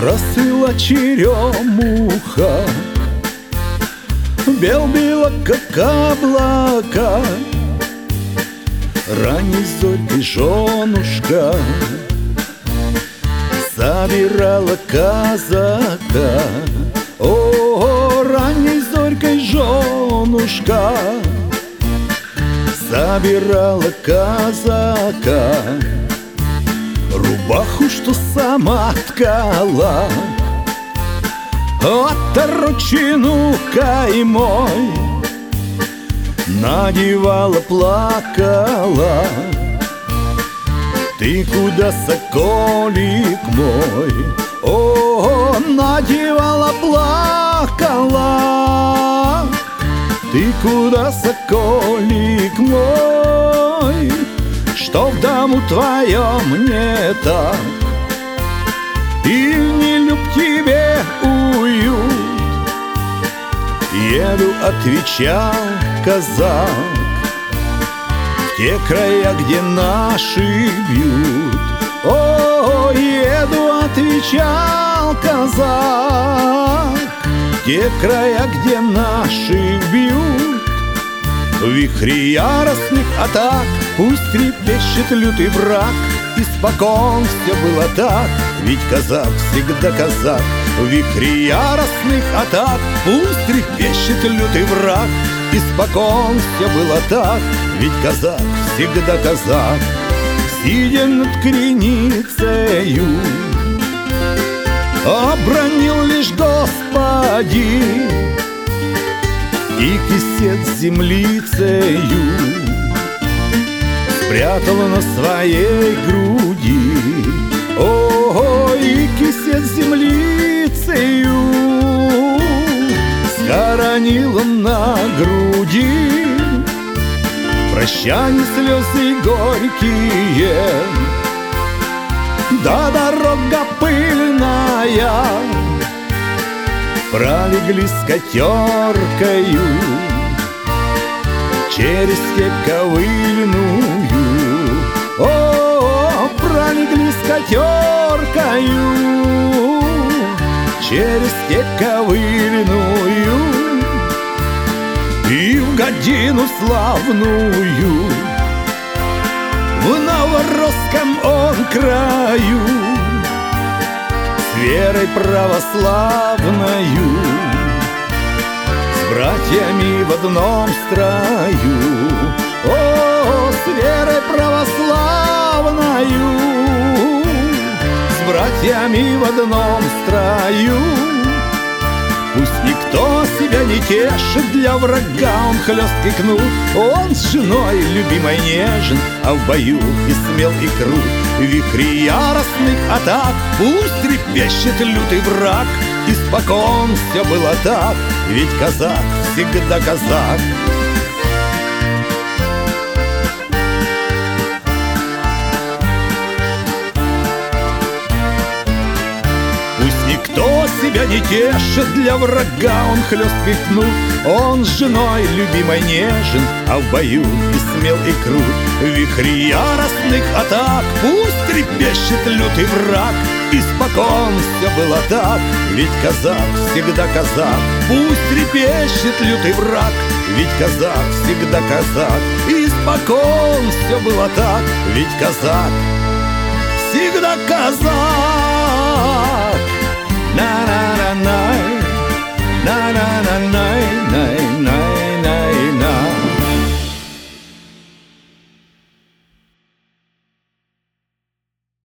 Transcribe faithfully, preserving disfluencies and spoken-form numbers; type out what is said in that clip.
Расцвела черемуха, бел-бело, как облака. Ранней зорькой женушка собирала казака. О, ранней зорькой женушка собирала казака. Рубаху, что сама ткала, оторочину каймой надевала, плакала. Ты куда, соколик мой? О, надевала, плакала. Ты куда, соколик мой? Что в дому твоем не так? Или не люб тебе уют? Еду, отвечал казак, в те края, где наши бьют. О, еду, отвечал казак, в те края, где наши бьют. В вихре яростных атак пусть трепещет лютый враг. Испокон все было так, ведь казак всегда казак. В вихре яростных атак пусть трепещет лютый враг. Испокон все было так, ведь казак всегда казак. Сидя над креницею, обронил лишь Господи, и кисет с землицею спрятала на своей груди. О, и кисет с землицею схоронила на груди. Прощание, слезы горькие, да дорога пыльная, пролегли с катеркою через степь ковыльную. О, пролегли с катеркою через степь ковыльную. И в годину славную в Новоросском он краю с верой православною, с братьями в одном строю. О, с верой православною, с братьями в одном строю. Пусть никто себя не тешит, для врага он хлесткий кнут. Он с женой любимой нежен, а в бою и смел, и крут. В вихре яростных атак пусть трепещет лютый враг. Испокон все было так, ведь казак всегда казак. Никто себя не тешит, для врага он хлесткий кнут. Он с женой любимой нежен, а в бою и смел, и крут. В вихре яростных атак пусть трепещет лютый враг. Испокон все было так, ведь казак всегда казак. Пусть трепещет лютый враг, ведь казак всегда казак. Испокон все было так, ведь казак всегда казак.